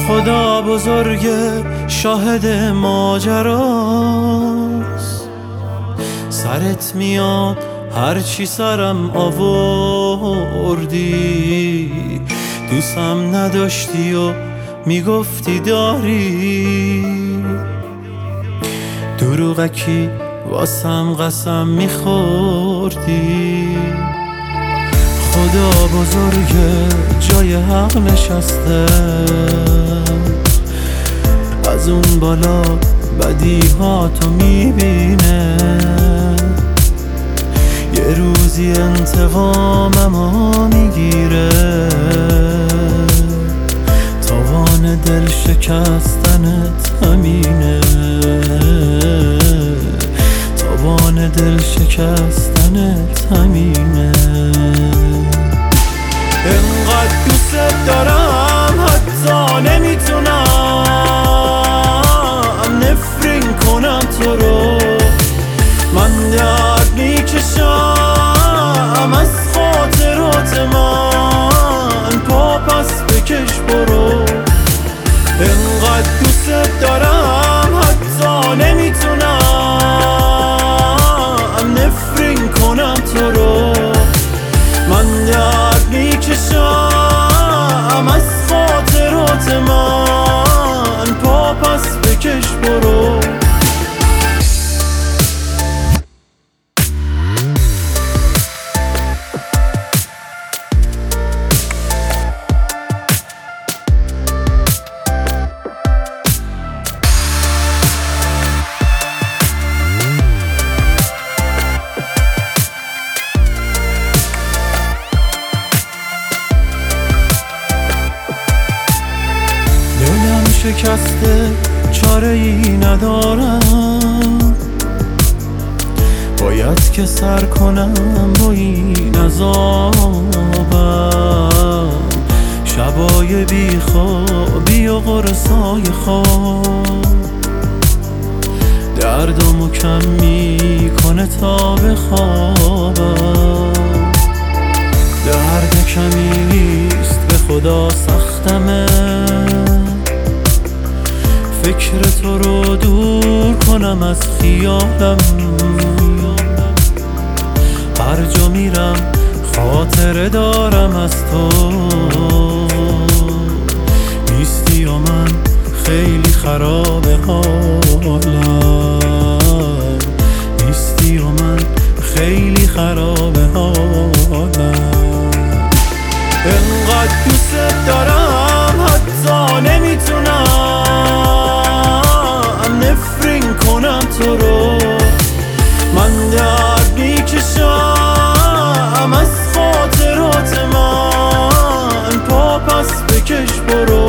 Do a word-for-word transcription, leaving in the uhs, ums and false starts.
خدا بزرگه شاهد ماجراست، سرت میاد هرچی سرم آوردی، دوستم نداشتی و میگفتی داری، دروغکی واسم قسم میخوردی. خدا بزرگه جای حق نشسته، از اون بالا بدی ها تو میبینه، یه روزی انتقاممو میگیره، تاوان دل شکستنت همینه، تاوان دل شکستنت همینه. انقدر دوست دارم حتی نمیتونم نفرین کنم تو رو، من درد میکشم از خاطرات من، پا پس بکش برو. انقدر دوست دارم حتی نمیتونم نفرین کنم تو رو، من درد میکشم از خاطرات من، پا پس بکش برو. شکسته چاره ای ندارم، باید که سر کنم با این عذابم، شبای بی خوابی و قرصای خواب دردمو کم میکنه تا بخوابم، درد کمی نیست به خدا سختمه، فکر تو رو دور کنم از خیالم، هر جا میرم خاطره دارم از تو، نیستی و من خیلی خرابه حالم، نیستی و من خیلی خرابه حالم. انقدر دوست دارم حتی نمیتونم نفرین کنم تو رو، من درد میکشم از خاطرات من، پا پس بکش برو.